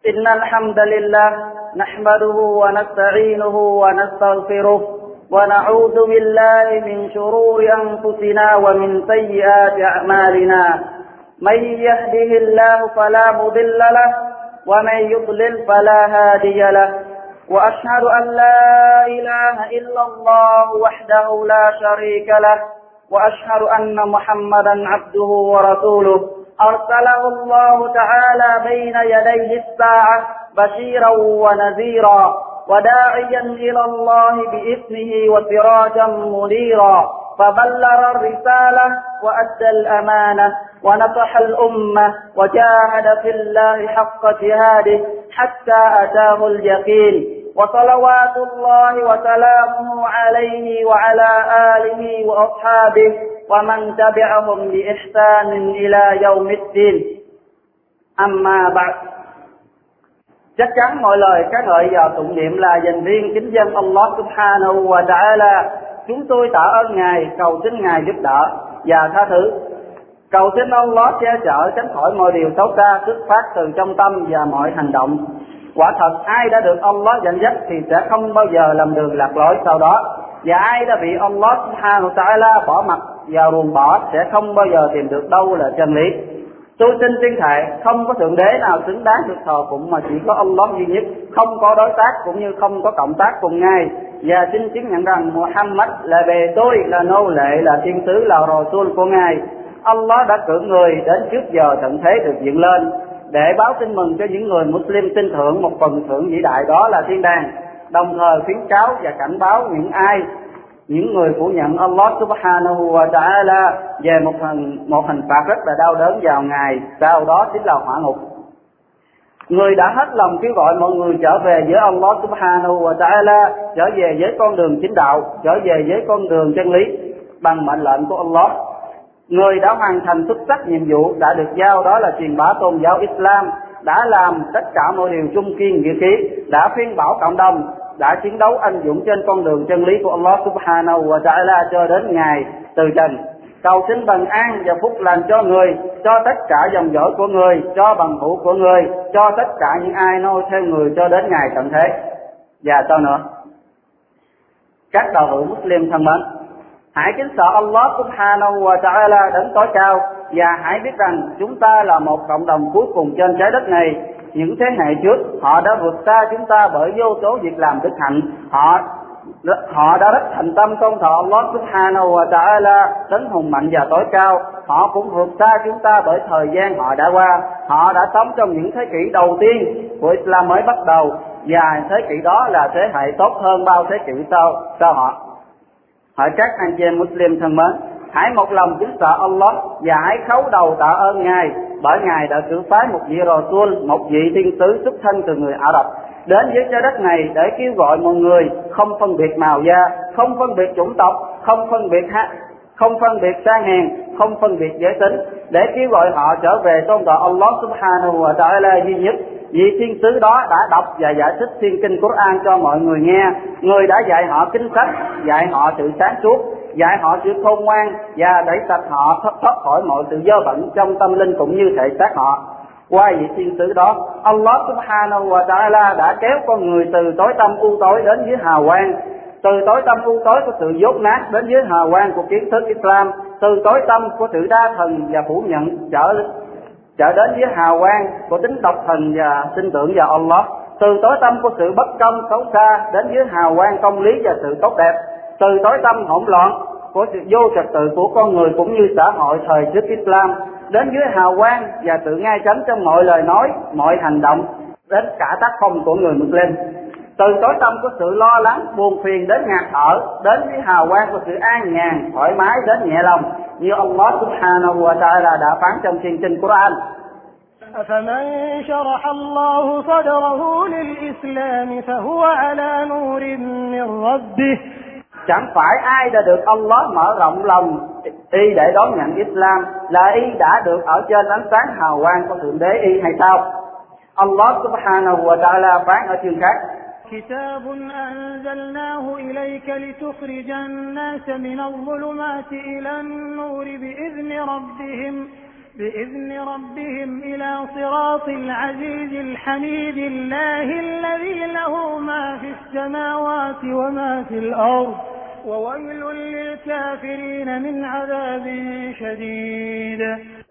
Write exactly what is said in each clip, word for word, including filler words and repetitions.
إن الحمد لله نحمده ونستعينه ونستغفره ونعوذ بالله من شرور أنفسنا ومن سيئات أعمالنا. من يهده الله فلا مضل له ومن يضلل فلا هادي له. وأشهد أن لا إله إلا الله وحده لا شريك له وأشهد أن محمدا عبده ورسوله أرسله الله تعالى بين يديه الساعة بشيرا ونذيرا وداعيا إلى الله بإذنه وسراجا منيرا فبلغ الرسالة وأدى الأمانة ونصح الأمة وجاهد في الله حق جهاده حتى أتاه اليقين. وصلوات الله وسلامه عليه وعلى آله وأصحابه ومن تبعهم بإحسان إلى يوم الدين. Amma ba'd. Chắc chắn mọi lời ca ngợi và tụng niệm là dành riêng kính dân Allah Subhanahu wa Ta'ala. Chúng tôi tạ ơn Ngài, cầu xin Ngài giúp đỡ và tha thứ. Cầu xin Allah che chở tránh khỏi mọi điều xấu xa xuất phát từ trong tâm và mọi hành động. Quả thật ai đã được Allah dẫn dắt thì sẽ không bao giờ làm đường lạc lối sau đó. Và ai đã bị Allah Subhanahu wa Ta'ala bỏ mặt và ruồng bỏ sẽ không bao giờ tìm được đâu là chân lý. Tôi xin tuyên thệ không có thượng đế nào xứng đáng được thờ phụng mà chỉ có Allah duy nhất, không có đối tác cũng như không có cộng tác cùng Ngài. Và xin chứng nhận rằng Muhammad là bề tôi, là nô lệ, là thiên sứ, là Rasul của Ngài. Allah đã cử người đến trước giờ tận thế được dựng lên để báo tin mừng cho những người Muslim tin tưởng một phần thưởng vĩ đại đó là thiên đàng, đồng thời khuyến cáo và cảnh báo những ai những người phủ nhận Allah Subhanahu wa Ta'ala về một hình một hình phạt rất là đau đớn vào ngày sau đó chính là hỏa ngục. Người đã hết lòng kêu gọi mọi người trở về với Allah Subhanahu wa Ta'ala, trở về với con đường chính đạo, trở về với con đường chân lý bằng mệnh lệnh của Allah. Người đã hoàn thành xuất sắc nhiệm vụ đã được giao, đó là truyền bá tôn giáo Islam, đã làm tất cả mọi điều trung kiên nghĩa khí, đã khuyên bảo cộng đồng, đã chiến đấu anh dũng trên con đường chân lý của Allah Subhanahu wa Ta'ala cho đến ngày từ trần. Cầu xin bình an và phúc lành cho người, cho tất cả dòng dõi của người, cho bằng hữu của người, cho tất cả những ai noi theo người cho đến ngày tận thế. Và sao nữa? Các đạo hữu Muslim thân mến, hãy kính sợ Allah Subhanahu wa Ta'ala đến tối cao và hãy biết rằng chúng ta là một cộng đồng cuối cùng trên trái đất này. Những thế hệ trước họ đã vượt xa chúng ta bởi vô số việc làm đức hạnh. Họ họ đã rất thành tâm tôn thờ Allah Subhanahu wa Ta'ala đến hùng mạnh và tối cao. Họ cũng vượt xa chúng ta bởi thời gian họ đã qua. Họ đã sống trong những thế kỷ đầu tiên của Islam mới bắt đầu, và thế kỷ đó là thế hệ tốt hơn bao thế kỷ sau sau họ. Hỏi các anh chị em Muslim thân mến, hãy một lòng kính sợ Allah và hãy khấu đầu tạ ơn Ngài, bởi Ngài đã cử phái một vị Rasul, một vị thiên sứ xuất thân từ người Ả Rập đến với trái đất này để kêu gọi mọi người không phân biệt màu da, không phân biệt chủng tộc, không phân biệt hát, không phân biệt sang hèn, không phân biệt giới tính, để kêu gọi họ trở về tôn thờ Allah Subhanahu wa Ta'ala duy nhất. Vị thiên sứ đó đã đọc và giải thích thiên kinh Quran cho mọi người nghe. Người đã dạy họ kinh sách, dạy họ sự sáng suốt, dạy họ sự khôn ngoan và đẩy sạch họ thoát thoát khỏi mọi sự dơ bẩn trong tâm linh cũng như thể xác họ. Qua vị thiên sứ đó, Allah Subhanahu wa Ta'ala đã kéo con người từ tối tăm u tối đến với hào quang, từ tối tăm u tối của sự dốt nát đến với hào quang của kiến thức Islam, từ tối tăm của sự đa thần và phủ nhận trở trở đến với hào quang của tính độc thần và tin tưởng vào Allah, từ tối tăm của sự bất công xấu xa đến với hào quang công lý và sự tốt đẹp, từ tối tăm hỗn loạn của sự vô trật tự của con người cũng như xã hội thời trước Islam đến với hào quang và sự ngay tránh trong mọi lời nói, mọi hành động, đến cả tác phong của người Muslim. Từ tối tăm của sự lo lắng, buồn phiền đến ngạt thở, đến với hào quang của sự an nhàn, thoải mái đến nhẹ lòng, như Allah Subhanahu wa Ta'ala đã phán trong thiên kinh Quran. أفمن شرح الله صدره للإسلام فهو على نور من ربه. Chẳng phải ai đã được Allah mở rộng lòng y để đón nhận Islam là y đã được ở trên ánh sáng hào quang của Thượng Đế y hay sao? Allah Subhanahu wa Ta'ala phán ở chương khác: كتاب أنزلناه إليك لتخرج الناس من الظلمات إلى النور بإذن ربهم بإذن ربهم إلى صراط العزيز الحميد الله الذي له ما في السماوات وما في الأرض وويل للكافرين من عذاب شديد.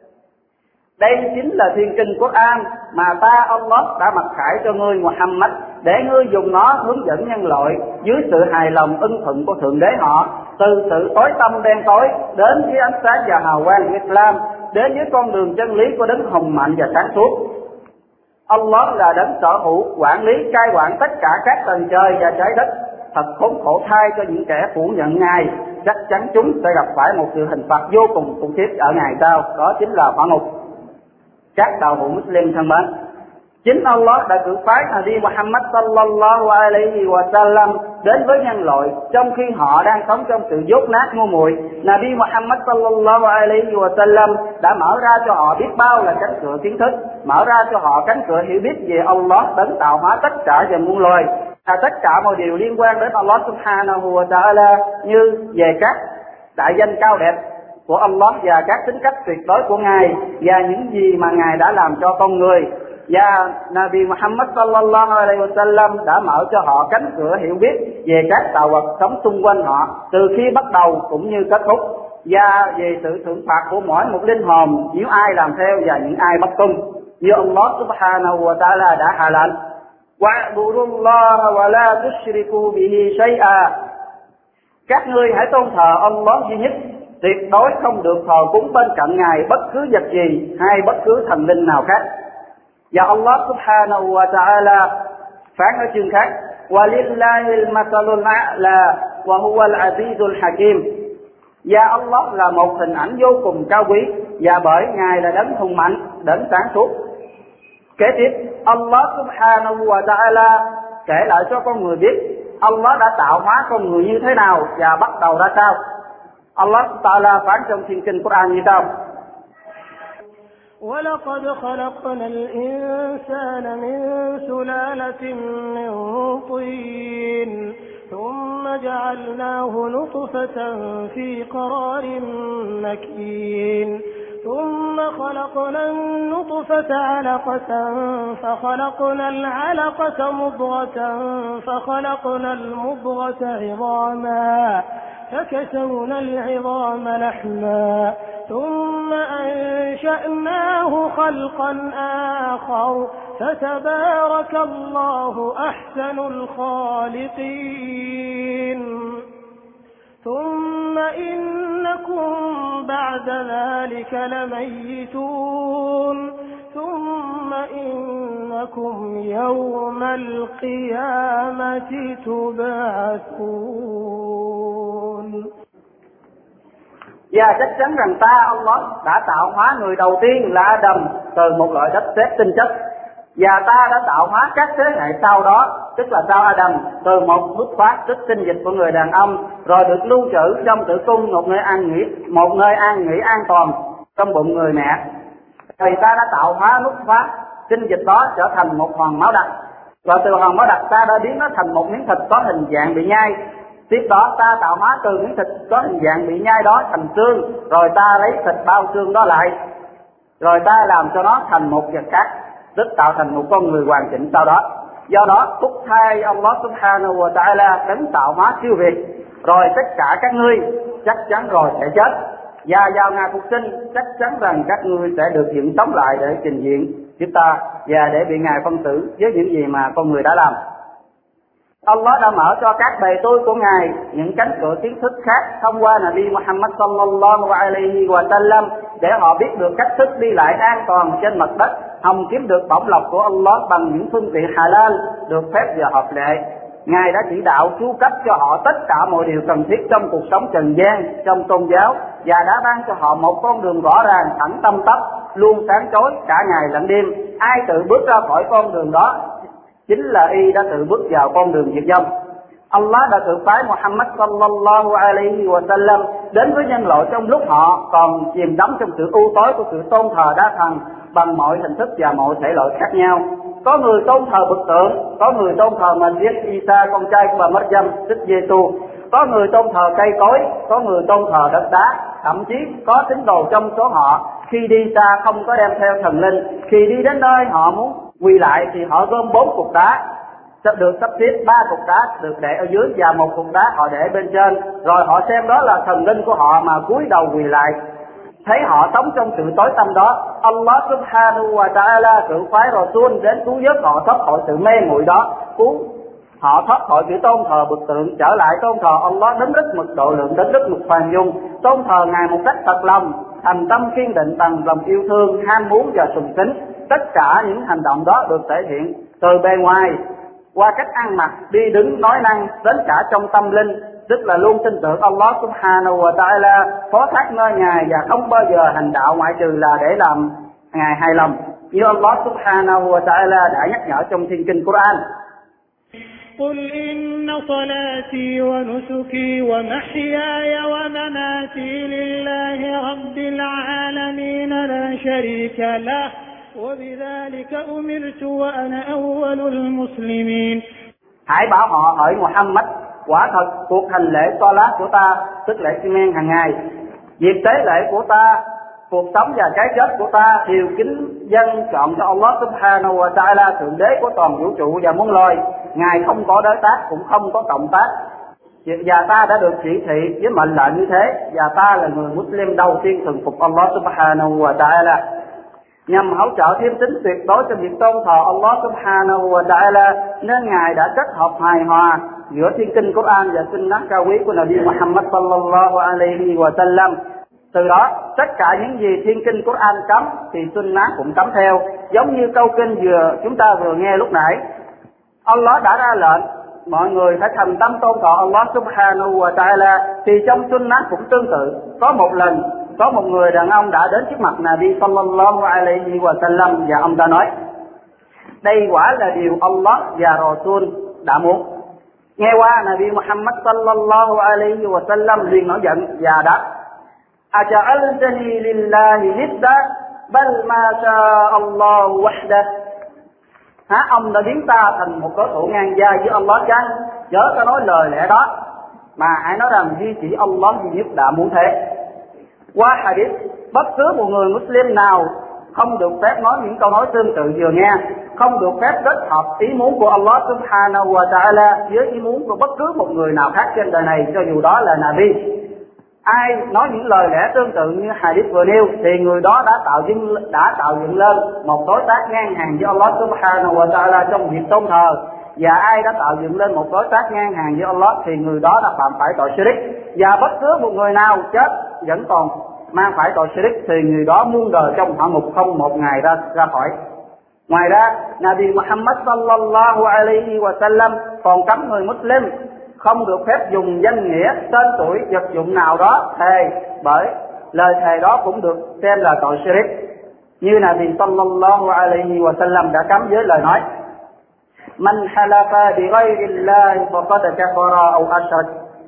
Đây chính là thiên kinh Quran mà ta Allah đã mặc khải cho ngươi Muhammad để ngươi dùng nó hướng dẫn nhân loại dưới sự hài lòng ưng thuận của Thượng Đế họ, từ sự tối tăm đen tối đến với ánh sáng và hào quang Islam, đến với con đường chân lý của đấng hùng mạnh và sáng suốt. Allah là đấng sở hữu, quản lý, cai quản tất cả các tầng trời và trái đất. Thật khốn khổ thay cho những kẻ phủ nhận Ngài, chắc chắn chúng sẽ gặp phải một sự hình phạt vô cùng khủng khiếp ở ngày sau, đó chính là hỏa ngục. Các đạo hữu Muslim thân mến, chính Allah đã cử phái Nabi Muhammad sallallahu alaihi wa sallam đến với nhân loại trong khi họ đang sống trong sự dốt nát ngu muội. Nabi Muhammad sallallahu alaihi wa sallam đã mở ra cho họ biết bao là cánh cửa kiến thức, mở ra cho họ cánh cửa hiểu biết về Allah đấng tạo hóa tất cả và muôn loài, và tất cả mọi điều liên quan đến Allah subhanahu wa ta'ala, như về các đại danh cao đẹp của Allah và các tính cách tuyệt đối của Ngài và những gì mà Ngài đã làm cho con người. Và Nabi Muhammad sallallahu alaihi wa sallam đã mở cho họ cánh cửa hiểu biết về các tạo vật sống xung quanh họ từ khi bắt đầu cũng như kết thúc, và về sự thưởng phạt của mỗi một linh hồn nếu ai làm theo và những ai bất tuân, như Allah subhanahu wa ta'ala đã hạ lệnh: wa'budullaha wa la tushriku bihi shay'a. Các ngươi hãy tôn thờ Allah duy nhất, tuyệt đối không được thờ cúng bên cạnh Ngài bất cứ vật gì hay bất cứ thần linh nào khác. Và Allah subhanahu wa ta'ala phán ở chương khác: وَلِلَّهِ الْمَثَلُ الْأَعْلَى وَهُوَ الْعَزِيزُ الْحَكِيمُ. Và Allah là một hình ảnh vô cùng cao quý, và bởi Ngài là đấng hùng mạnh, đấng sáng suốt. Kế tiếp, Allah subhanahu wa ta'ala kể lại cho con người biết Allah đã tạo hóa con người như thế nào và bắt đầu ra sao. Allah ta'ala phán trong thiên kinh Quran như sau: وَلَقَدْ خَلَقْنَا الْإِنسَانَ مِنْ سُلَالَةٍ مِنْ طِينٍ ثُمَّ جَعَلْنَاهُ نُطْفَةً فِي قَرَارٍ مَكِينٍ ثُمَّ خَلَقْنَا النُّطْفَةَ عَلَقَةً فَخَلَقْنَا الْعَلَقَةَ مُضْغَةً فَخَلَقْنَا الْمُضْغَةَ عِظَامًا فكسونا العظام لحما ثم أنشأناه خلقا آخر فتبارك الله أحسن الخالقين. ثم إنكم بعد ذلك لميتون ثم إنكم يوم القيامة تبعثون. Và chắc chắn rằng ta Allah đã tạo hóa người đầu tiên là Adam từ một loại đất sét tinh chất, và ta đã tạo hóa các thế hệ sau đó, tức là sau Adam, từ một nước phát tức tinh dịch của người đàn ông, rồi được lưu trữ trong tử cung một nơi an nghỉ, một nơi an nghỉ an toàn trong bụng người mẹ. Thì ta đã tạo hóa nước phát tinh dịch đó trở thành một hòn máu đặc, và từ hòn máu đặc ta đã biến nó thành một miếng thịt có hình dạng bị nhai. Tiếp đó ta tạo hóa từ miếng thịt có hình dạng bị nhai đó thành xương, rồi ta lấy thịt bao xương đó lại, rồi ta làm cho nó thành một vật khác, tức tạo thành một con người hoàn chỉnh sau đó. Do đó phúc thay Allah subhanahu wa ta'ala đấng tạo hóa siêu việt, rồi tất cả các ngươi chắc chắn rồi sẽ chết, và vào ngày phục sinh chắc chắn rằng các ngươi sẽ được dựng sống lại để trình diện trước ta, và để bị Ngài phân xử với những gì mà con người đã làm. Allah đã mở cho các bề tôi của Ngài những cánh cửa kiến thức khác thông qua Nabi Muhammad sallallahu alaihi wa sallam, để họ biết được cách thức đi lại an toàn trên mặt đất, hòng kiếm được bổng lộc của Allah bằng những phương tiện halal được phép và hợp lệ. Ngài đã chỉ đạo chu cấp cho họ tất cả mọi điều cần thiết trong cuộc sống trần gian, trong tôn giáo, và đã ban cho họ một con đường rõ ràng, thẳng tâm tắp, luôn sáng chói cả ngày lẫn đêm. Ai tự bước ra khỏi con đường đó chính là y đã tự bước vào con đường diệt vong. Allah đã tự phái Muhammad sallallahu alaihi wa sallam đến với nhân loại trong lúc họ còn chìm đắm trong sự u tối của sự tôn thờ đa thần bằng mọi hình thức và mọi thể loại khác nhau. Có người tôn thờ bức tượng, có người tôn thờ Masih Isa con trai của bà Maryam tức Giêsu, có người tôn thờ cây cối, có người tôn thờ đất đá, thậm chí có tín đồ trong số họ khi đi xa không có đem theo thần linh, khi đi đến nơi họ muốn quỳ lại thì họ gom bốn cục đá, được sắp xếp ba cục đá được để ở dưới và một cục đá họ để bên trên, rồi họ xem đó là thần linh của họ mà cúi đầu quỳ lại. Thấy họ sống trong sự tối tăm đó, Allah subhanahu wa ta'ala cử phái Rasul đến cứu giúp họ thoát khỏi sự mê muội đó, cứu họ thoát khỏi sự tôn thờ bực tượng, trở lại tôn thờ Allah đến rất mực độ lượng, đến rất mực khoan dung, tôn thờ Ngài một cách thật lòng, thành tâm kiên định bằng lòng yêu thương, ham muốn và sùng kính. Tất cả những hành động đó được thể hiện từ bề ngoài qua cách ăn mặc, đi đứng, nói năng, đến cả trong tâm linh, tức là luôn tin tưởng Allah subhanahu wa ta'ala, phó thác nơi Ngài và không bao giờ hành đạo ngoại trừ là để làm Ngài hài lòng, như Allah subhanahu wa ta'ala đã nhắc nhở trong thiên kinh Quran. قل إن صلاتي ونسكي ومحياي ومماتي لله رب العالمين لا شريك له وبذلك أمرت وأنا أول المسلمين. Hãy bảo họ hỡi Muhammad, quả thật cuộc hành lễ Salat của ta, tức lễ xi men hàng ngày, việc tế lễ của ta, cuộc sống và cái chết của ta đều kính dân chọn cho Allah subhanahu wa ta'ala, thượng đế của toàn vũ trụ và muôn loài. Ngài không có đối tác cũng không có cộng tác, và ta đã được chỉ thị với mệnh lệnh như thế, và ta là người Muslim đầu tiên thuần phục Allah subhanahu wa ta'ala. Nhằm hỗ trợ thêm tính tuyệt đối cho việc tôn thờ Allah subhanahu wa ta'ala, nên Ngài đã kết hợp hài hòa giữa thiên kinh Quran và sunnah cao quý của Nabi Muhammad sallallahu alaihi wa sallam. Từ đó, tất cả những gì thiên kinh Quran cấm thì sunnah cũng cấm theo, giống như câu kinh vừa chúng ta vừa nghe lúc nãy. Allah đã ra lệnh mọi người phải thành tâm tôn thờ Allah subhanahu wa ta'ala, thì trong sunnah cũng tương tự. Có một lần có một người đàn ông đã đến trước mặt Nabi sallallahu alaihi wa sallam và ông ta nói: đây quả là điều Allah và Rasul đã muốn. Nghe qua, Nabi Muhammad sallallahu alaihi wa sallam liền nổi giận và đáp: aja'altani lillahi nidda bal ma sha Allah wahdah. Hả, ông đã biến ta thành một đối thủ ngang vai với Allah chăng? Chớ có nói lời lẽ đó, mà hãy nói rằng duy chỉ Allah duy nhất đã muốn thế. Qua hadith, bất cứ một người Muslim nào không được phép nói những câu nói tương tự vừa nghe, không được phép kết hợp ý muốn của Allah subhanahu wa ta'ala với ý muốn của bất cứ một người nào khác trên đời này, cho dù đó là Nabi. Ai nói những lời lẽ tương tự như hadith vừa nêu thì người đó đã tạo dựng đã tạo dựng lên một đối tác ngang hàng với Allah subhanahu wa ta'ala trong việc tôn thờ, và ai đã tạo dựng lên một đối tác ngang hàng với Allah thì người đó đã phạm phải tội shirk. Và bất cứ một người nào chết vẫn còn mang phải tội shirk thì người đó muôn đời trong hỏa ngục, không một ngày ra ra khỏi. Ngoài ra, Nabi Muhammad sallallahu alaihi wa sallam còn cấm người Muslim không được phép dùng danh nghĩa, tên tuổi, vật dụng nào đó thề, bởi lời thề đó cũng được xem là tội shirk. Như Nabi sallallahu alaihi wa sallam đã cấm với lời nói: Man halafa bi ghayri Allah faqad kafara aw ashrak.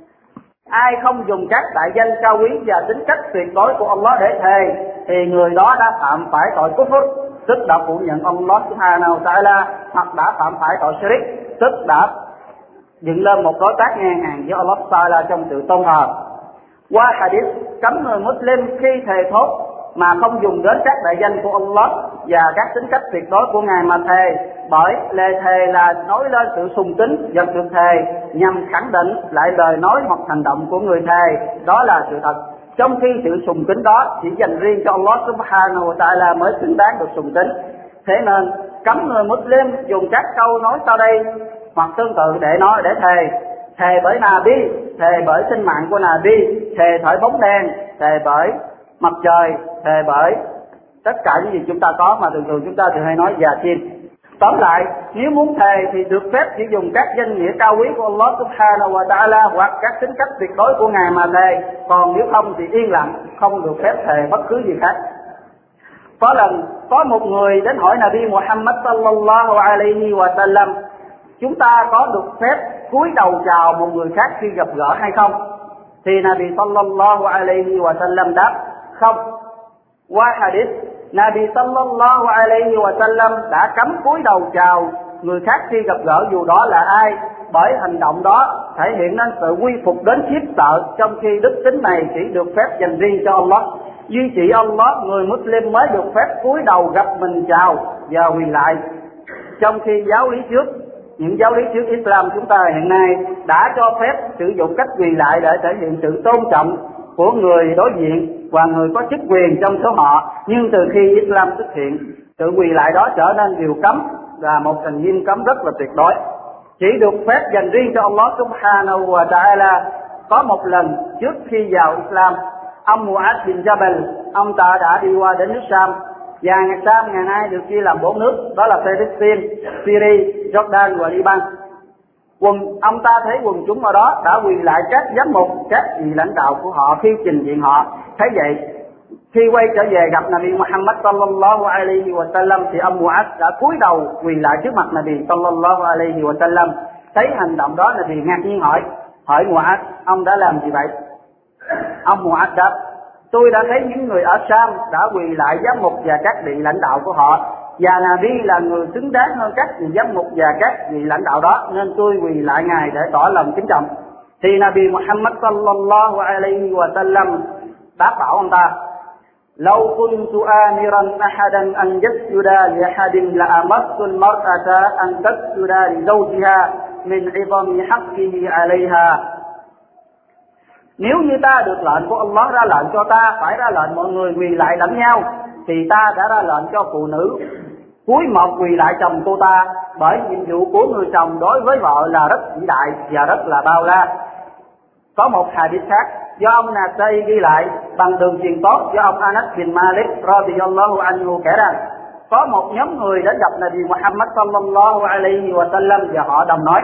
Ai không dùng các đại danh cao quý và tính cách tuyệt đối của Allah để thề thì người đó đã phạm phải tội kufr, tức đã phủ nhận Allah subhanahu wa ta'ala, hoặc đã phạm phải tội shirk, tức đã dựng lên một đối tác ngang hàng với Allah ta'ala trong sự tôn thờ. Qua hadith, cấm người Muslim khi thề thốt mà không dùng đến các đại danh của Allah và các tính cách tuyệt đối của Ngài mà thề, bởi lời thề là nói lên sự sùng kính vật được thề nhằm khẳng định lại lời nói hoặc hành động của người thề đó là sự thật, trong khi sự sùng kính đó chỉ dành riêng cho Allah subhanahu wa ta'ala mới xứng đáng được sùng kính. Thế nên cấm người Muslim dùng các câu nói sau đây hoặc tương tự để nói để thề: thề bởi Nabi, thề bởi sinh mạng của Nabi, thề bởi bóng đèn, thề bởi mặt trời, thề bởi tất cả những gì chúng ta có mà thường thường chúng ta thường hay nói và xin. Tóm lại, nếu muốn thề thì được phép chỉ dùng các danh nghĩa cao quý của Allah subhanahu wa ta'ala hoặc các tính cách tuyệt đối của Ngài mà thề, còn nếu không thì yên lặng, không được phép thề bất cứ gì khác. Có lần có một người đến hỏi Nabi Muhammad sallallahu alaihi wa sallam: chúng ta có được phép cúi đầu chào một người khác khi gặp gỡ hay không? Thì Nabi sallallahu alaihi wa sallam đáp: không. Qua hadith, Nabi sallallahu alaihi wa sallam đã cấm cúi đầu chào người khác khi gặp gỡ dù đó là ai, bởi hành động đó thể hiện nên sự quy phục đến khiếp sợ, trong khi đức tính này chỉ được phép dành riêng cho Allah. duy chỉ Allah, người Muslim mới được phép cúi đầu gặp mình chào và quỳ lại. Trong khi giáo lý trước, những giáo lý trước Islam chúng ta hiện nay đã cho phép sử dụng cách quỳ lại để thể hiện sự tôn trọng của người đối diện và người có chức quyền trong số họ. Nhưng từ khi Islam xuất hiện, sự quỳ lại đó trở nên điều cấm và một thành nghiêm cấm rất là tuyệt đối, chỉ được phép dành riêng cho Allah Subhanahu wa Ta'ala. Có một lần trước khi vào Islam, ông Mu'adh bin Jabal, ông ta đã đi qua đến nước Sam, và ngày Sam ngày nay được chia làm bốn nước, đó là Palestine, Syria, Jordan và Liban. Quần ông ta thấy quần chúng ở đó đã quỳ lại các giám mục, các vị lãnh đạo của họ khi trình diện họ. Thấy vậy, khi quay trở về gặp Nabi Muhammad sallallahu alaihi wa sallam thì ông Mu'adh đã cúi đầu quỳ lại trước mặt Nabi sallallahu alaihi wa sallam. Thấy hành động đó, Nabi ngạc nhiên hỏi, hỏi Mu'adh, ông đã làm gì vậy? Ông Mu'adh đáp, tôi đã thấy những người ở Sam đã quỳ lại giám mục và các vị lãnh đạo của họ, và Nabi là người xứng đáng hơn các vị giám mục và các vị lãnh đạo đó, nên tôi quỳ lại ngài để tỏ lòng kính trọng. Thì Nabi Muhammad sallallahu alaihi wa sallam đáp bảo ông ta, لو كنت آمرا أحدا أن يسجد لأحد لأمرت المرأة أن تسجد لزوجها من عظم حقه عليها. Nếu như ta được lệnh của Allah ra lệnh cho ta phải ra lệnh mọi người quỳ lại lẫn nhau, thì ta đã ra lệnh cho phụ nữ cúi một quỳ lại chồng cô ta, bởi nhiệm vụ của người chồng đối với vợ là rất vĩ đại và rất là bao la. Có một hadith khác do ông Nasai ghi lại bằng đường truyền tốt do ông Anas bin Malik radiyallahu anhu kể rằng, có một nhóm người đến gặp Nabi Muhammad sallallahu alaihi wa sallam và họ đồng nói,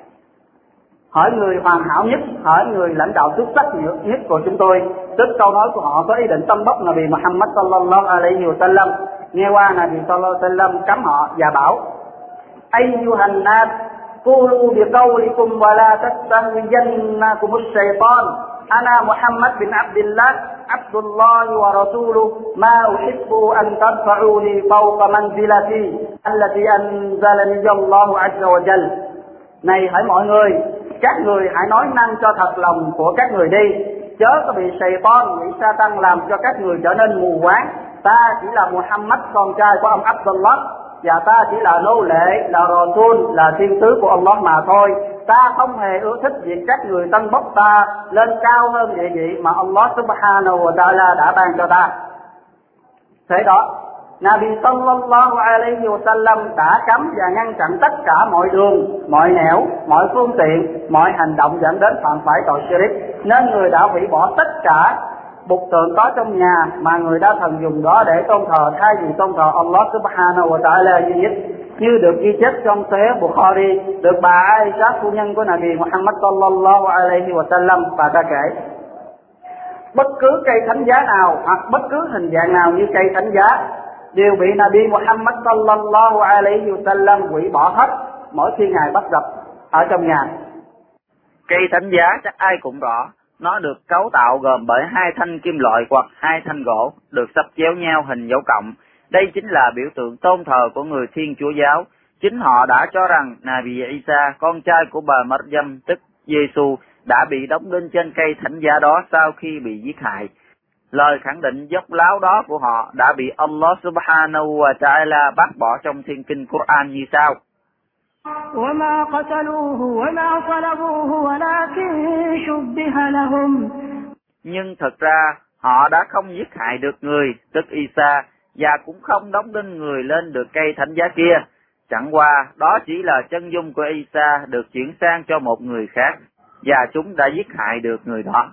hỏi người hoàn hảo nhất, hỏi người lãnh đạo xuất sắc nhất của chúng tôi. Tức câu nói của họ có ý định tâm bốc Nabi Muhammad sallallahu alaihi wa sallam. Nghe qua Nabi sallallahu alaihi wa sallam cấm họ và bảo, Ayyuhan nas, qulu bi qawlikum wa la tastahwiyannakum ash-shaytan. Ana Muhammad bin Abdullah, Abdullah wa rasuluhu, ma uhibbu an tadfa'uni fawqa manzilati allati anzalani Allahu azza wa jalla. Này hỡi mọi người, các người hãy nói năng cho thật lòng của các người đi, chớ có bị Satan, bị Satan làm cho các người trở nên mù quáng. Ta chỉ là Muhammad, con trai của ông Abdullah, và ta chỉ là nô lệ, là Rasul, là thiên sứ của Allah mà thôi. Ta không hề ưa thích việc các người tăng bốc ta lên cao hơn địa vị mà Allah Subhanahu wa Ta'ala đã ban cho ta. Thế đó, Nabi sallallahu alaihi wa sallam đã cấm và ngăn chặn tất cả mọi đường, mọi nẻo, mọi phương tiện, mọi hành động dẫn đến phạm phải tội shirk, nên người đã hủy bỏ tất cả bục tượng có trong nhà mà người đã thần dùng đó để tôn thờ thay vì tôn thờ Allah Subhanahu wa Ta'ala duy nhất, như được ghi chép trong Sahih Bukhari, được bà Aisha phu nhân của Nabi Muhammad sallallahu alaihi wa sallam bà ta kể, bất cứ cây thánh giá nào hoặc bất cứ hình dạng nào như cây thánh giá đều bị Nabi Muhammad sallallahu alaihi wa sallam hủy bỏ hết mỗi khi ngài bắt gặp ở trong nhà. Cây thánh giá chắc ai cũng rõ, nó được cấu tạo gồm bởi hai thanh kim loại hoặc hai thanh gỗ được sắp chéo nhau hình dấu cộng. Đây chính là biểu tượng tôn thờ của người Thiên Chúa giáo. Chính họ đã cho rằng Nabi Isa, con trai của bà Maryam tức Giêsu, đã bị đóng đinh trên cây thánh giá đó sau khi bị giết hại. Lời khẳng định dốc láo đó của họ đã bị Allah Subhanahu wa Ta'ala bác bỏ trong thiên kinh Quran như sau: وَمَا قَتَلُوهُ وَمَا صَلَبُوهُ وَلَكِنْ شُبِّهَ لَهُمْ. Nhưng thật ra họ đã không giết hại được người, tức Isa, và cũng không đóng đinh người lên được cây thánh giá kia. Chẳng qua đó chỉ là chân dung của Isa được chuyển sang cho một người khác, và chúng đã giết hại được người đó.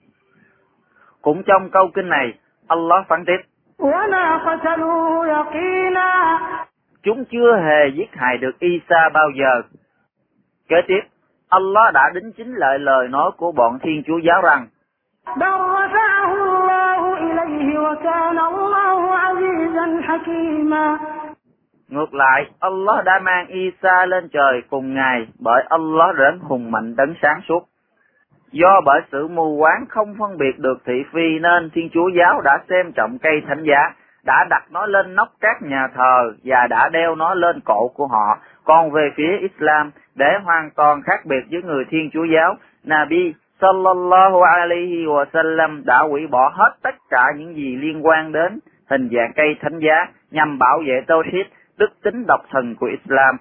Cũng trong câu kinh này, Allah phán tiếp: وَمَا قَتَلُوهُ يَقِينًا. Chúng chưa hề giết hại được Isa bao giờ. Kế tiếp, Allah đã đính chính lại lời nói của bọn Thiên Chúa giáo rằng: بَلْ رَفَعَهُ اللَّهُ إِلَيْهِ وَكَانَ اللَّهُ عَزِيزًا حَكِيمًا. Ngược lại, Allah đã mang Isa lên trời cùng Ngài, bởi Allah rất hùng mạnh đấng sáng suốt. Do bởi sự mù quáng không phân biệt được thị phi nên Thiên Chúa giáo đã xem trọng cây thánh giá, đã đặt nó lên nóc các nhà thờ và đã đeo nó lên cổ của họ. Còn về phía Islam, để hoàn toàn khác biệt với người Thiên Chúa giáo, Nabi sallallahu alaihi wa sallam đã hủy bỏ hết tất cả những gì liên quan đến hình dạng cây thánh giá nhằm bảo vệ Tawhid, đức tính độc thần của Islam.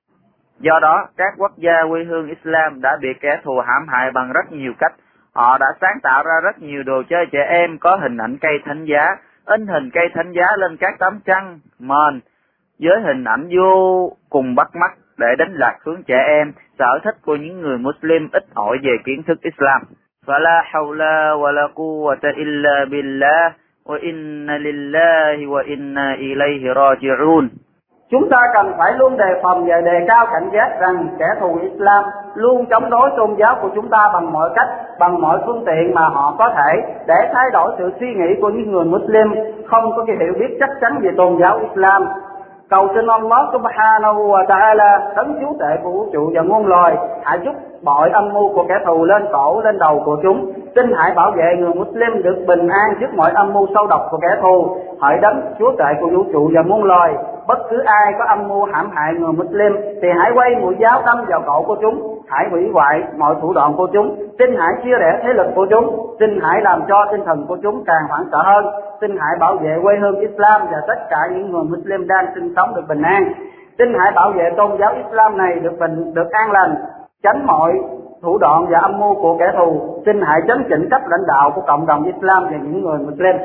Do đó, các quốc gia quê hương Islam đã bị kẻ thù hãm hại bằng rất nhiều cách. Họ đã sáng tạo ra rất nhiều đồ chơi trẻ em có hình ảnh cây thánh giá, in hình cây thánh giá lên các tấm chăn, mền, với hình ảnh vô cùng bắt mắt để đánh lạc hướng trẻ em, sở thích của những người Muslim ít ỏi về kiến thức Islam. فَلَا حَوْلَ وَلَا قُوَّةَ إِلَّا بِاللَّهِ وَإِنَّ لِلَّهِ وَإِنَّا إِلَيْهِ رَاجِعُونَ. Chúng ta cần phải luôn đề phòng và đề cao cảnh giác rằng kẻ thù Islam luôn chống đối tôn giáo của chúng ta bằng mọi cách, bằng mọi phương tiện mà họ có thể để thay đổi sự suy nghĩ của những người Muslim không có cái hiểu biết chắc chắn về tôn giáo Islam. Cầu xin Allah subhanahu wa ta'ala, đấng chúa tể của vũ trụ và muôn loài, hãy giúp mọi âm mưu của kẻ thù lên cổ lên đầu của chúng. Xin hãy bảo vệ người Muslim được bình an trước mọi âm mưu sâu độc của kẻ thù. Hỡi đấng chúa tể của vũ trụ và muôn loài, bất cứ ai có âm mưu hãm hại người Muslim thì hãy quay mũi giáo đâm vào cổ của chúng, hãy hủy hoại mọi thủ đoạn của chúng. Xin hãy chia rẽ thế lực của chúng, xin hãy làm cho tinh thần của chúng càng hoảng sợ hơn. Xin hãy bảo vệ quê hương Islam và tất cả những người Muslim đang sinh sống được bình an. Xin hãy bảo vệ tôn giáo Islam này được bình được an lành, tránh mọi thủ đoạn và âm mưu của kẻ thù. Xin hãy chấn chỉnh cấp lãnh đạo của cộng đồng Islam và những người Muslim.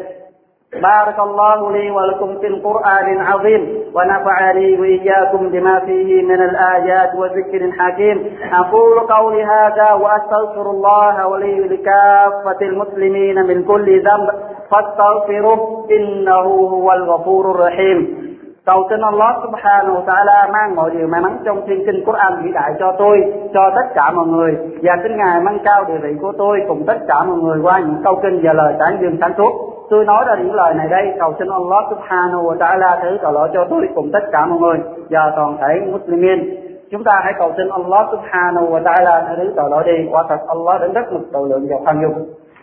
بارك الله لي ولكم في القرآن العظيم ونفعني وإياكم بما فيه من الآيات وذكر حكيم. أقول قولي هذا وأستغفر الله ولي لكافة المسلمين من كل ذنب فاستغفروه إنه هو الغفور الرحيم. Cầu xin Allah subhanahu wa ta'ala mang mọi điều may mắn trong thiên kinh Quran vĩ đại cho tôi, cho tất cả mọi người, và xin Ngài nâng cao địa vị của tôi cùng tất cả mọi người qua những câu kinh và lời tán dương sáng suốt. Tôi nói ra những lời này đây, cầu xin Allah subhanahu wa ta'ala thứ tội lỗi cho tôi cùng tất cả mọi người và toàn thể Muslimin. Chúng ta hãy cầu xin Allah subhanahu wa ta'ala thứ tội lỗi đi, quả thật Allah đến rất mực độ lượng và khoan dung.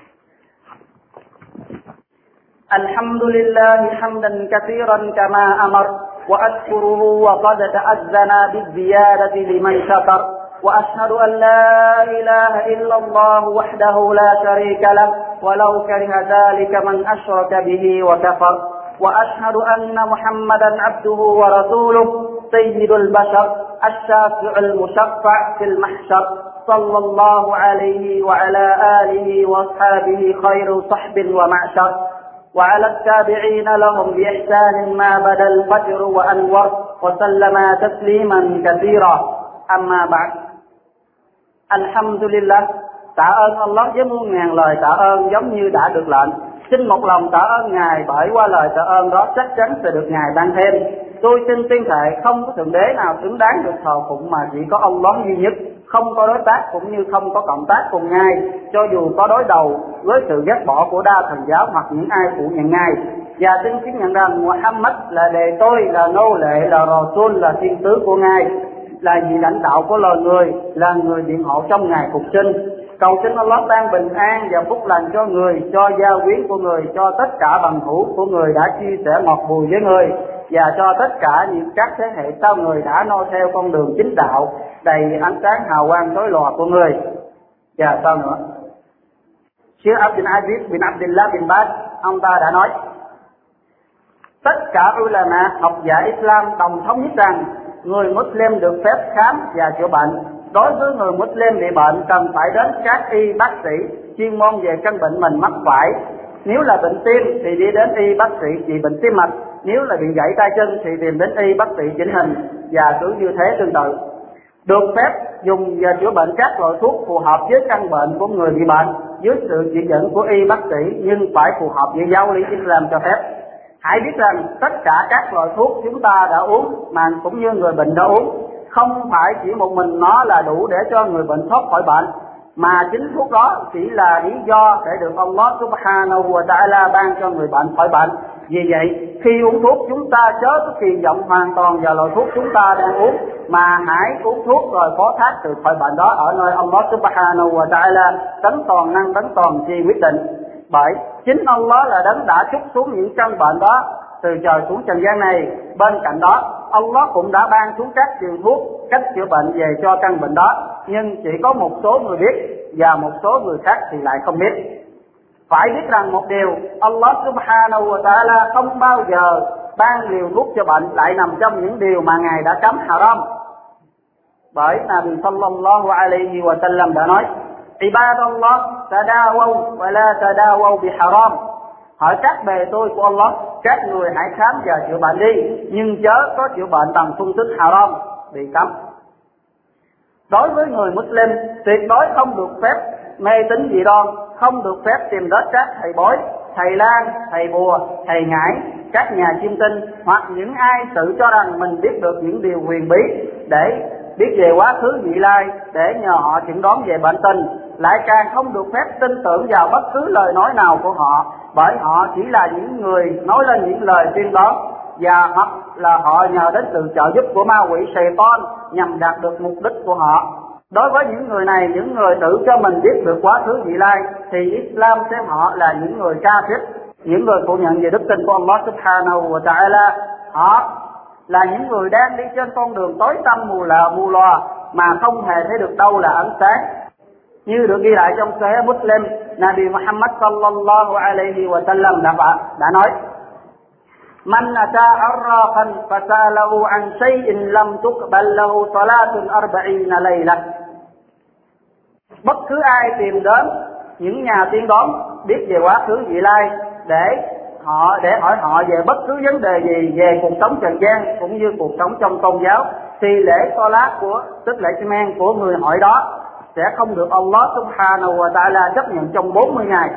الحمد لله حمدا كثيرا كما أمر وأشكره وقد تأذن بالزيادة لمن شكر وأشهد أن لا إله إلا الله وحده لا شريك له ولو كره ذلك من أشرك به وكفر وأشهد أن محمدا عبده ورسوله سيد البشر الشافع المشفع في المحشر صلى الله عليه وعلى آله وأصحابه خير صحب ومعشر وعلى التابعين لهم بإحسان ما بدا الفجر وأنور وسلم تسليما كثيرا. أما بعد. Alhamdulillah, tạ ơn Allah với muôn ngàn lời tạ ơn giống như đã được lệnh. Xin một lòng tạ ơn Ngài, bởi qua lời tạ ơn đó chắc chắn sẽ được Ngài ban thêm. Tôi xin tuyên thệ không có thượng đế nào xứng đáng được thờ phụng mà chỉ có Allah duy nhất, không có đối tác cũng như không có cộng tác cùng Ngài, cho dù có đối đầu với sự ghét bỏ của đa thần giáo hoặc những ai phủ nhận Ngài. Và xin chứng nhận rằng Muhammad là đệ tôi, là nô lệ, là Rasul, là thiên sứ của Ngài, là vị lãnh đạo của loài người, là người biện hộ trong ngày phục sinh. Cầu xin Allah ban bình an và phúc lành cho người, cho gia quyến của người, cho tất cả bằng hữu của người đã chia sẻ ngọt bùi với người, và cho tất cả những các thế hệ sau người đã noi theo con đường chính đạo đầy ánh sáng hào quang tối lòa của người. Và sao nữa? Sheikh Abdul Aziz bin Abdullah bin Baz, ông ta đã nói: tất cả ulama học giả Islam đồng thống nhất rằng người Muslim được phép khám và chữa bệnh. Đối với người Muslim bị bệnh cần phải đến các y bác sĩ chuyên môn về căn bệnh mình mắc phải. Nếu là bệnh tim thì đi đến y bác sĩ trị bệnh tim mạch, nếu là bị gãy tay chân thì tìm đến y bác sĩ chỉnh hình, và cứ như thế tương tự. Được phép dùng và chữa bệnh các loại thuốc phù hợp với căn bệnh của người bị bệnh dưới sự chỉ dẫn của y bác sĩ, nhưng phải phù hợp với giáo lý Islam cho phép. Hãy biết rằng tất cả các loại thuốc chúng ta đã uống mà cũng như người bệnh đã uống, không phải chỉ một mình nó là đủ để cho người bệnh thoát khỏi bệnh, mà chính thuốc đó chỉ là lý do để được Allah subhanahu wa ta'ala ban cho người bệnh khỏi bệnh. Vì vậy, khi uống thuốc chúng ta chớ có kỳ vọng hoàn toàn vào loại thuốc chúng ta đang uống, mà hãy uống thuốc rồi phó thác sự khỏi bệnh đó ở nơi Allah subhanahu wa ta'ala đấng toàn năng đấng toàn tri quyết định. Bởi chính Allah là đấng đã trút xuống những căn bệnh đó từ trời xuống trần gian này. Bên cạnh đó, Allah cũng đã ban xuống các trường thuốc, cách chữa bệnh về cho căn bệnh đó. nhưng chỉ có một số người biết và một số người khác thì lại không biết. Phải biết rằng một điều, Allah subhanahu wa ta'ala không bao giờ ban liều thuốc cho bệnh lại nằm trong những điều mà Ngài đã cấm haram. Bởi Nabi sallallahu alayhi wa sallam đã nói: Ibadallah tadawaw wa la tadawaw bi haram. Hỏi các bề tôi của Allah, các người hãy khám và chữa bệnh đi, nhưng chớ có chữa bệnh bằng phương thức haram, bị cấm. Đối với người Muslim, tuyệt đối không được phép mê tín dị đoan, không được phép tìm đến các thầy bói, thầy lang, thầy bùa, thầy ngải, các nhà chiêm tinh hoặc những ai tự cho rằng mình biết được những điều huyền bí để biết về quá khứ vị lai để nhờ họ chẩn đoán về bệnh tình. Lại càng không được phép tin tưởng vào bất cứ lời nói nào của họ, bởi họ chỉ là những người nói lên những lời tiên đoán, và hoặc là họ nhờ đến sự trợ giúp của ma quỷ Satan nhằm đạt được mục đích của họ. Đối với những người này, những người tự cho mình biết được quá khứ vị lai, thì Islam xem họ là những người kafir, những người phủ nhận về đức tin của Allah subhanahu wa ta'ala. Họ là những người đang đi trên con đường tối tăm mù lờ mù lòa mà không hề thấy được đâu là ánh sáng. Như được ghi lại trong Sahih Muslim, Nabi Muhammad sallallahu alayhi wa sallam đã, đã nói: Man ata arrafan fasalahu an shay'in lam tuqbal lahu salatun arba'ina layla. Bất cứ ai tìm đến những nhà tiên đoán biết về quá khứ vị lai để họ để hỏi họ về bất cứ vấn đề gì về cuộc sống trần gian cũng như cuộc sống trong tôn giáo, thì lễ Salat của tức lễ Simen của người hỏi đó sẽ không được Allah subhanahu wa ta'ala chấp nhận trong bốn mươi ngày.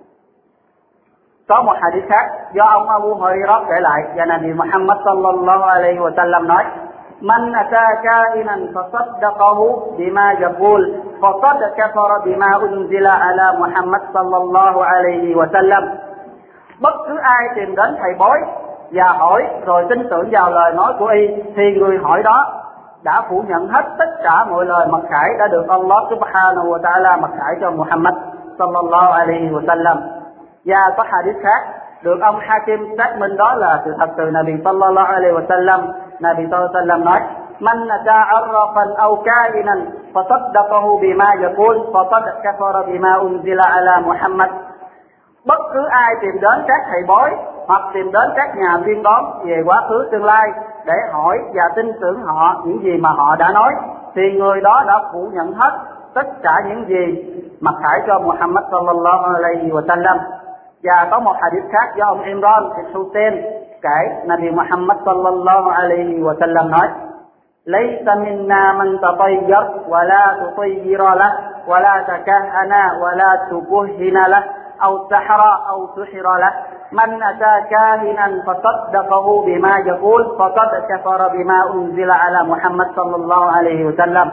Có một hadith khác do ông Abu Hurairah kể lại, và Nabi Muhammad sallallahu alayhi wa sallam nói: Man ata kahinan fasaddaqahu bima yaqul faqad kafara bima unzila ala Muhammad sallallahu alayhi wa sallam. Bất cứ ai tìm đến thầy bói và hỏi rồi tin tưởng vào lời nói của y, thì người hỏi đó đã phủ nhận hết tất cả mọi lời mặc khải đã được Allah subhanahu wa ta'ala mặc khải cho Muhammad sallallahu alayhi wa sallam. Và có hadith khác được ông Hakim xác minh đó là sự thật từ Nabi sallallahu alayhi wa sallam. Nabi sallallahu alayhi wa sallam nói: Man ata arrafan aw kahinan fasaddaqahu bima yaqul faqad kafara bima unzila ala Muhammad. Bất cứ ai tìm đến các thầy bói hoặc tìm đến các nhà tiên đoán về quá khứ tương lai để hỏi và tin tưởng họ những gì mà họ đã nói, thì người đó đã phủ nhận hết tất cả những gì mặc khải cho Muhammad sallallahu alayhi wa sallam. Và có một hadith khác do ông Imran ibn Hussein kể, Nabi Muhammad sallallahu alayhi wa sallam nói: Laysa minna man tatayyar wa la tutayyira lah wa la takahana wa la tukuhina lah أو سحر أو سحر له من أتى كاهنا فصدقه بما يقول فقد كفر بما أنزل على محمد صلى الله عليه وسلم.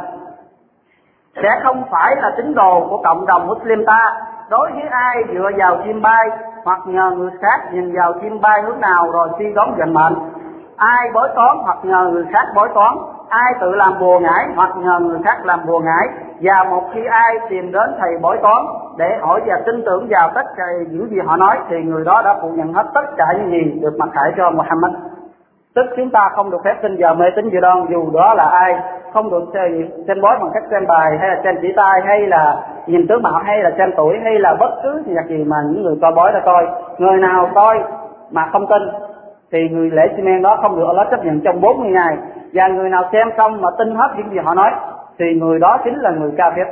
Sẽ không phải là tín đồ của cộng đồng Muslim ta đối với ai dựa vào chim bay hoặc nhờ người khác nhìn vào chim bay hướng nào rồi suy đoán vận mệnh, ai bói toán hoặc nhờ người khác bói toán, ai tự làm bùa ngải hoặc nhờ người khác làm bùa ngải, và một khi ai tìm đến thầy bói toán để hỏi và tin tưởng vào tất cả những gì họ nói, thì người đó đã phủ nhận hết tất cả những gì được mặc khải cho Muhammad. Tức chúng ta không được phép tin vào mê tín dị đoan dù đó là ai, không được xem bói bằng cách xem bài hay là xem chỉ tay hay là nhìn tướng mạo hay là xem tuổi hay là bất cứ việc gì mà những người coi bói đã coi. Người nào coi mà không tin thì người lễ Simen đó không được Allah chấp nhận trong bốn mươi ngày, và người nào xem xong mà tin hết những gì họ nói thì người đó chính là người kafir.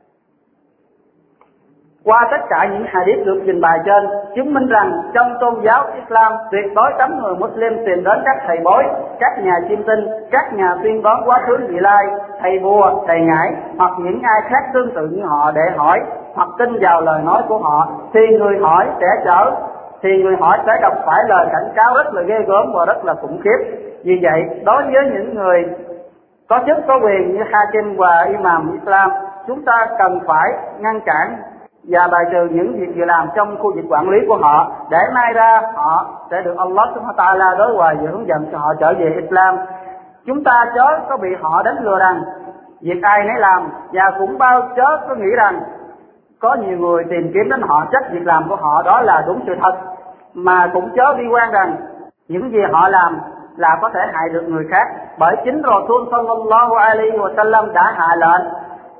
Qua tất cả những hadith được trình bày trên, chứng minh rằng trong tôn giáo Islam tuyệt đối cấm người Muslim tìm đến các thầy bói, các nhà chiêm tinh, các nhà tiên đoán quá khứ vị lai, thầy bùa, thầy ngải hoặc những ai khác tương tự như họ để hỏi hoặc tin vào lời nói của họ, thì người hỏi sẽ trở thì người hỏi sẽ gặp phải lời cảnh cáo rất là ghê gớm và rất là khủng khiếp. Vì vậy, đối với những người có chức có quyền như Hakim và Imam Islam, chúng ta cần phải ngăn cản và bài trừ những việc vừa làm trong khu vực quản lý của họ, để mai ra họ sẽ được Allah subhanahu wa ta'ala đối hoài và hướng dẫn cho họ trở về Islam. Chúng ta chớ có bị họ đánh lừa rằng việc ai nấy làm, và cũng bao chớ có nghĩ rằng có nhiều người tìm kiếm đến họ trách việc làm của họ đó là đúng sự thật, mà cũng chớ bi quan rằng những gì họ làm là có thể hại được người khác, bởi chính Rasul sallallahu alaihi wa sallam đã hạ lệnh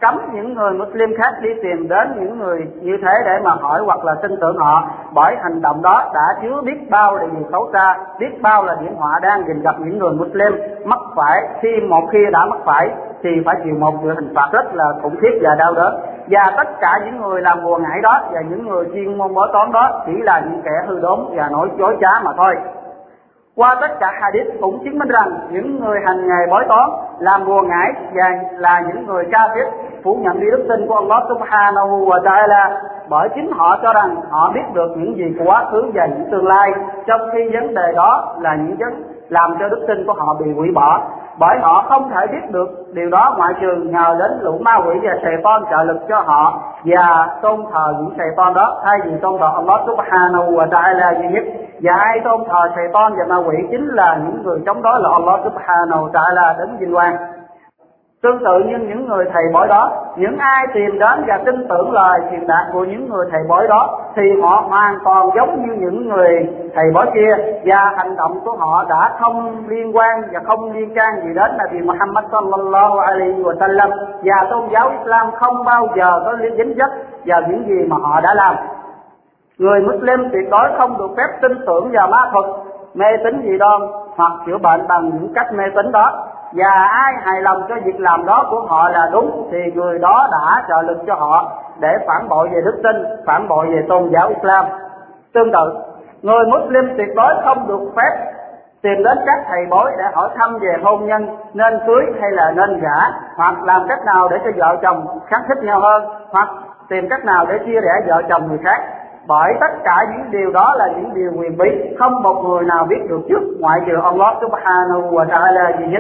cấm những người Muslim khác đi tìm đến những người như thế để mà hỏi hoặc là tin tưởng họ, bởi hành động đó đã chứa biết bao điều xấu xa, biết bao là hiểm họa đang dình gặp những người Muslim mắc phải. Khi một khi đã mắc phải thì phải chịu một sự hình phạt rất là khủng khiếp và đau đớn. Và tất cả những người làm bùa ngải đó và những người chuyên môn bói toán đó chỉ là những kẻ hư đốn và nói dối trá mà thôi. Qua tất cả hadith cũng chứng minh rằng những người hành nghề bói toán, làm bùa ngải và là những người kafir, phủ nhận đi đức tin của Allah Subhanahu wa Ta'ala, bởi chính họ cho rằng họ biết được những gì của quá khứ và những tương lai, trong khi vấn đề đó là những vấn làm cho đức tin của họ bị hủy bỏ. Bởi họ không thể biết được điều đó ngoại trừ nhờ đến lũ ma quỷ và Satan trợ lực cho họ và tôn thờ những Satan đó thay vì tôn thờ Allah Subhanahu wa Ta'ala duy nhất. Và ai tôn thờ Satan và ma quỷ chính là những người chống đối là Allah Subhanahu wa Ta'ala đến vinh quang. Tương tự như những người thầy bói đó, những ai tìm đến và tin tưởng lời truyền đạt của những người thầy bói đó thì họ hoàn toàn giống như những người thầy bói kia, và hành động của họ đã không liên quan và không liên can gì đến Nabi Muhammad sallallahu alaihi wa sallam, và tôn giáo Islam không bao giờ có liên dính dấp vào những gì mà họ đã làm. Người Muslim tuyệt đối không được phép tin tưởng vào ma thuật, mê tín dị đoan hoặc chữa bệnh bằng những cách mê tín đó. Và ai hài lòng cho việc làm đó của họ là đúng thì người đó đã trợ lực cho họ để phản bội về đức tin, phản bội về tôn giáo Islam. Tương tự, người Muslim tuyệt đối không được phép tìm đến các thầy bói để hỏi thăm về hôn nhân, nên cưới hay là nên gả, hoặc làm cách nào để cho vợ chồng khăng khít nhau hơn, hoặc tìm cách nào để chia rẽ vợ chồng người khác. Bởi tất cả những điều đó là những điều huyền bí, không một người nào biết được trước ngoại trừ Allah Subhanahu wa Ta'ala duy nhất.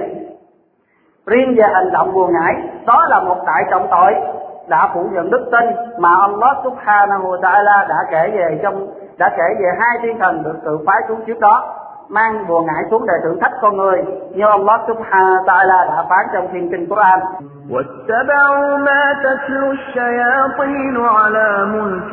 Riêng về hành động bùa ngải, đó là một đại trọng tội, đã phủ nhận đức tin mà Allah Subhanahu wa Ta'ala đã kể về trong đã kể về hai thiên thần được tự phái xuống trước đó, mang bùa ngải xuống để thử thách con người, như Allah Subhanahu wa Ta'ala đã phán trong thiên kinh Quran. واتبعوا ما تتلو الشياطين على ملك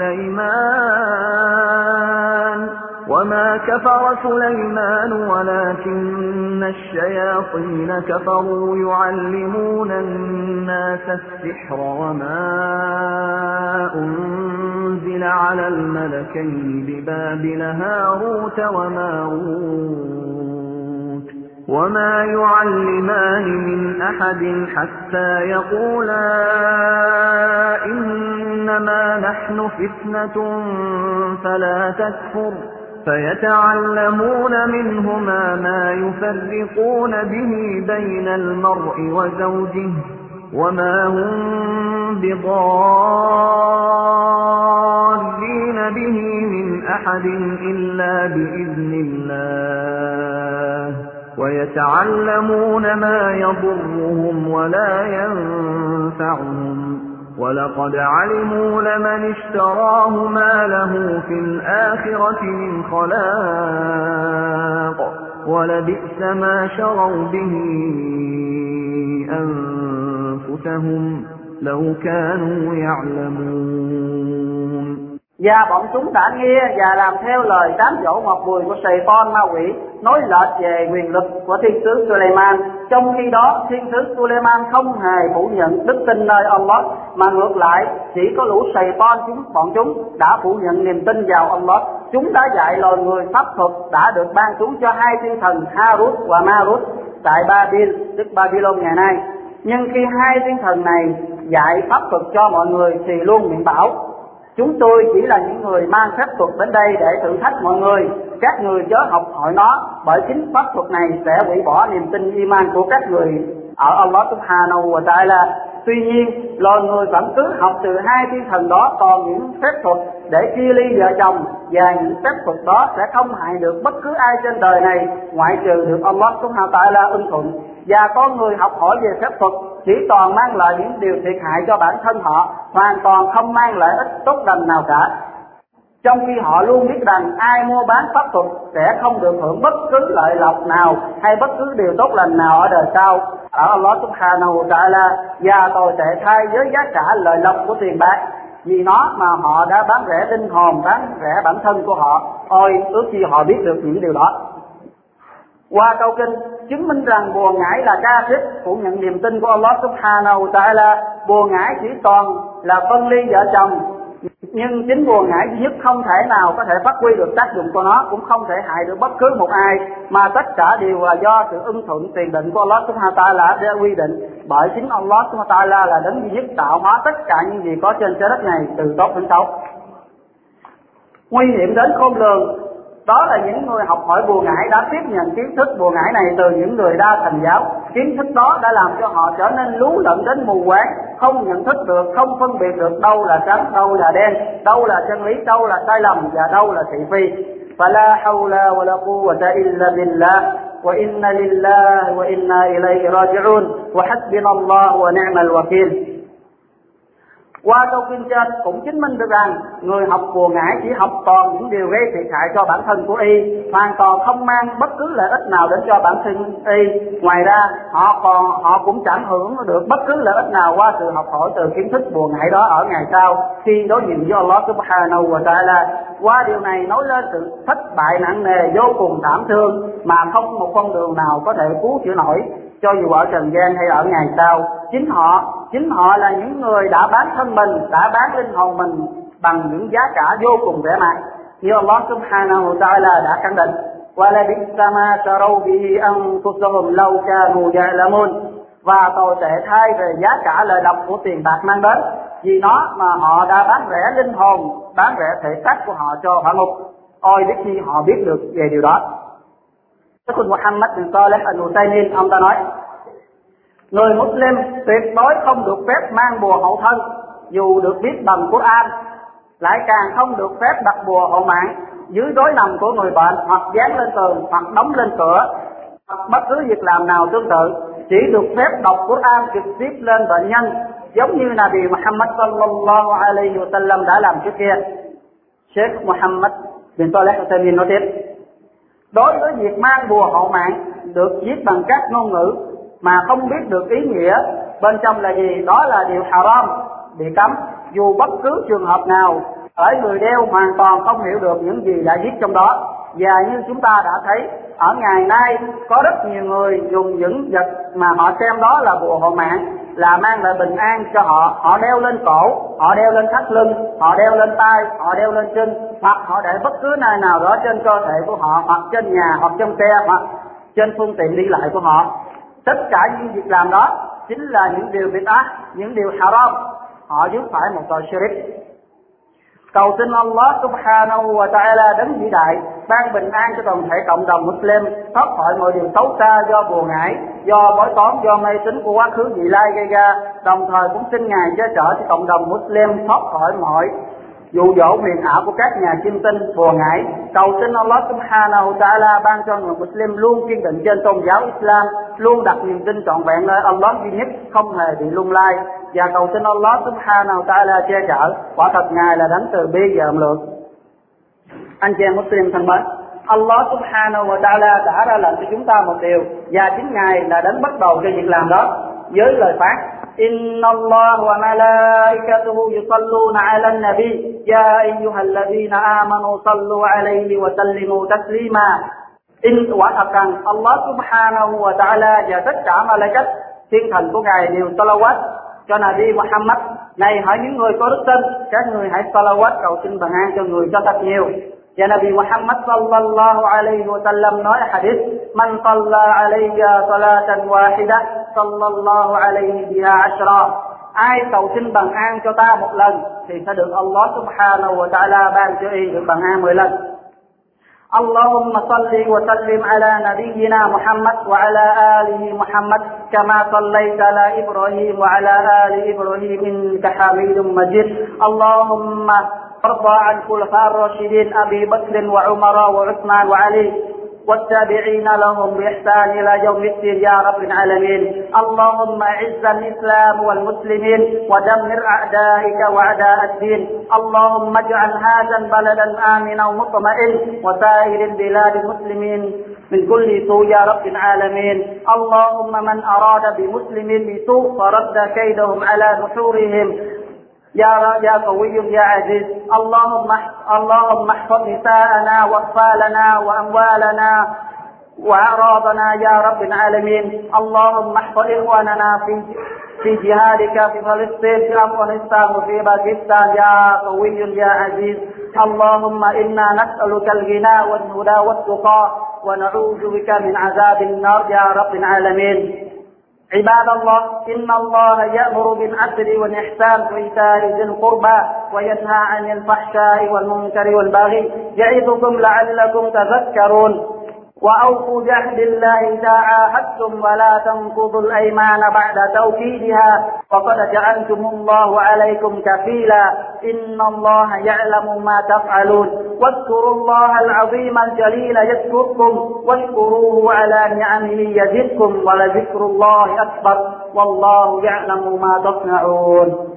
سليمان وما كفر سليمان ولكن الشياطين كفروا يعلمون الناس السحر وما أنزل على الملكين ببابل هاروت وماروت وما يعلمان من أحد حتى يقولا إنما نحن فتنة فلا تكفر فيتعلمون منهما ما يفرقون به بين المرء وزوجه وما هم بضارين به من أحد إلا بإذن الله ويتعلمون ما يضرهم ولا ينفعهم وَلَقَدْ عَلِمُوا لَمَنِ اشْتَرَاهُ مَا لَهُ فِي الْآخِرَةِ مِنْ خَلَاقٍ وَلَبِئْسَ مَا شَرَوْا بِهِ أَنفُسَهُمْ لَوْ كَانُوا يَعْلَمُونَ. Và bọn chúng đã nghe và làm theo lời cám dỗ ngọt bùi của Satan ma quỷ, nói lệch về quyền lực của thiên sứ Suleiman. Trong khi đó, thiên sứ Suleiman không hề phủ nhận đức tin nơi Allah, mà ngược lại chỉ có lũ Satan chúng bọn chúng đã phủ nhận niềm tin vào Allah. Chúng đã dạy loài người pháp thuật đã được ban xuống cho hai thiên thần Harut và Marut tại Babil, tức Babylon ngày nay. Nhưng khi hai thiên thần này dạy pháp thuật cho mọi người thì luôn miệng bảo: chúng tôi chỉ là những người mang phép thuật đến đây để thử thách mọi người, các người chớ học hỏi nó, bởi chính pháp thuật này sẽ hủy bỏ niềm tin iman của các người ở Allah Subhanahu wa Ta'ala. Tuy nhiên, loài người vẫn cứ học từ hai thiên thần đó còn những phép thuật để chia ly vợ chồng, và những phép thuật đó sẽ không hại được bất cứ ai trên đời này ngoại trừ được Allah Subhanahu wa Ta'ala ưng thuận. Và con người học hỏi về phép thuật chỉ toàn mang lại những điều thiệt hại cho bản thân họ, hoàn toàn không mang lại ích tốt lành nào cả. Trong khi họ luôn biết rằng ai mua bán pháp thuật sẽ không được hưởng bất cứ lợi lộc nào hay bất cứ điều tốt lành nào ở đời sau ở Allah Subhanahu wa Ta'ala, và tồi tệ thay với giá cả lợi lộc của tiền bạc, vì nó mà họ đã bán rẻ linh hồn, bán rẻ bản thân của họ. Ôi, ước gì họ biết được những điều đó. Qua câu kinh chứng minh rằng bùa ngải là kafir, phủ nhận niềm tin của Allah Subhanahu wa Ta'ala, bùa ngải chỉ toàn là phân ly vợ chồng, nhưng chính bùa ngải duy nhất không thể nào có thể phát huy được tác dụng của nó, cũng không thể hại được bất cứ một ai, mà tất cả đều là do sự ưng thuận tiền định của Allah Subhanahu wa Ta'ala đã quy định. Bởi chính Allah Subhanahu wa Ta'ala là đấng duy nhất tạo hóa tất cả những gì có trên trái đất này từ tốt đến xấu. Nguy hiểm đến khôn lường, đó là những người học hỏi bùa ngải đã tiếp nhận kiến thức bùa ngải này từ những người đa thành giáo. Kiến thức đó đã làm cho họ trở nên lú lẫn đến mù quáng, không nhận thức được, không phân biệt được đâu là trắng, đâu là đen, đâu là chân lý, đâu là sai lầm và đâu là thị phi. فلا حول ولا قوة إلا بالله وإنا لله وإنا إليه راجعون وحسبنا الله ونعم الوكيل. Qua câu kinh trên cũng chứng minh được rằng người học bùa ngải chỉ học toàn những điều gây thiệt hại cho bản thân của y, hoàn toàn không mang bất cứ lợi ích nào đến cho bản thân y. Ngoài ra họ còn họ cũng chẳng hưởng được bất cứ lợi ích nào qua sự học hỏi từ kiến thức bùa ngải đó ở ngày sau khi đối diện với Allah Subhanahu wa Ta'ala. Qua điều này nói lên sự thất bại nặng nề vô cùng thảm thương mà không một con đường nào có thể cứu chữa nổi, cho dù ở trần gian hay ở ngày sau. Chính họ chính họ là những người đã bán thân mình, đã bán linh hồn mình bằng những giá cả vô cùng rẻ mạt, như Allah Subhanahu wa Ta'ala đã khẳng định: وَلَبِئْسَ مَا شَرَوْا بِهِ أَنفُسَهُمْ لَوْ كَانُوا يَعْلَمُونَ. Và tồi tệ thay về giá cả lời độc của tiền bạc mang đến, vì nó mà họ đã bán rẻ linh hồn, bán rẻ thể xác của họ cho hỏa ngục. Ôi biết khi họ biết được về điều đó. Sheikh Muhammad bin Saleh Al-Utsaimin ông ta nói: người Muslim tuyệt đối không được phép mang bùa hộ thân, dù được viết bằng Quran, lại càng không được phép đặt bùa hộ mạng dưới gối nằm của người bệnh, hoặc dán lên tường, hoặc đóng lên cửa, hoặc bất cứ việc làm nào tương tự. Chỉ được phép đọc Quran trực tiếp lên bệnh nhân, giống như Nabi Muhammad sallallahu alaihi wa sallam đã làm trước kia. Sheikh Muhammad bin Saleh Al-Utsaimin nói tiếp: đối với việc mang bùa hộ mạng được viết bằng các ngôn ngữ mà không biết được ý nghĩa bên trong là gì, đó là điều haram, bị cấm, dù bất cứ trường hợp nào, bởi người đeo hoàn toàn không hiểu được những gì đã viết trong đó. Và như chúng ta đã thấy, ở ngày nay có rất nhiều người dùng những vật mà họ xem đó là bùa hộ mạng, là mang lại bình an cho họ. Họ đeo lên cổ, họ đeo lên thắt lưng, họ đeo lên tay, họ đeo lên chân, hoặc họ để bất cứ nơi nào đó trên cơ thể của họ, hoặc trên nhà, hoặc trong xe, hoặc trên phương tiện đi lại của họ. Tất cả những việc làm đó chính là những điều bid'ah, những điều haram. Họ vướng phải một tội shirk. Cầu xin Allah Subhanahu wa Ta'ala đấng vĩ đại ban bình an cho toàn thể cộng đồng Muslim, thoát khỏi mọi điều xấu xa do bùa ngải, do bói toán, do mê tín của quá khứ vị lai gây ra. Đồng thời cũng xin Ngài che chở cho cộng đồng Muslim thoát khỏi mọi dụ dỗ huyền ảo của các nhà chiêm tinh bùa ngải. Cầu xin Allah Subhanahu wa Ta'ala ban cho người Muslim luôn kiên định trên tôn giáo Islam, luôn đặt niềm tin trọn vẹn nơi Allah duy nhất, không hề bị lung lay. Và cầu xin Allah Subhanahu wa Ta'ala che chở, quả thật Ngài là đấng từ bi và rộng lượng. Anh chị em Muslim thân mến, Allah Subhanahu wa Ta'ala đã ra lệnh cho chúng ta một điều, và chính Ngài là đấng bắt đầu cho việc làm đó, với lời phán: Inna Allah wa malaikatuhu yusalluna ala nabi ya ayyuhalladhina amanu sallu alayhi wa sallimu taslima. In quả thật rằng Allah Subhanahu wa Ta'ala và tất cả malaikat thiên thần của Ngài đều salawat cho Nabi Muhammad. Này hỡi những người có đức tin, các người hãy salawat cầu xin bình an cho người cho thật nhiều. Và Nabi Muhammad sallallahu alayhi wa sallam nói ở hadith: Man salla alayya salatan wahida sallallahu alayhi biha ashra. Ai cầu xin bằng an cho ta một lần thì sẽ được Allah Subhanahu wa Ta'ala ban cho y được bằng an mười lần. Allahumma salli wa sallim ala nabiyyina Muhammad wa ala alihi Muhammad kama sallaita ala Ibrahim wa ala ali Ibrahim innaka Hamidum Majid. Allahumma وارضى عن خلفاء الراشدين أبي بكر وعمر وعثمان وعلي والتابعين لهم بإحسان إلى يوم الدين يا رب العالمين. اللهم أعز الإسلام والمسلمين ودمر أعدائك وأعداء الدين. اللهم اجعل هذا البلد آمنا مطمئن وسائر البلاد المسلمين من كل سوء يا رب العالمين. اللهم من أراد بمسلم بسوء فرد كيدهم على نحورهم يا يا قوي يا عزيز. اللهم اللهم احفظ نساءنا واطفالنا واموالنا واعراضنا يا رب العالمين. اللهم احفظ اخواننا في في جهادك في فلسطين في أفغانستان وفي باكستان يا قوي يا عزيز. اللهم إنا نسألك الغنى والهدى والتقى ونعوذ بك من عذاب النار يا رب العالمين. عباد الله، إن الله يأمر بالعدل والإحسان وإيتاء ذي القربى وينهى عن الفحشاء والمنكر والبغي يعظكم لعلكم تذكرون. وأوفوا بعهد الله إذا عاهدتم ولا تنقضوا الأيمان بعد توكيدها وقد جعلتم الله عليكم كفيلا إن الله يعلم ما تفعلون. واذكروا الله العظيم الجليل يذكركم واشكروه على نعمه يزدكم ولذكر الله أكبر والله يعلم ما تصنعون.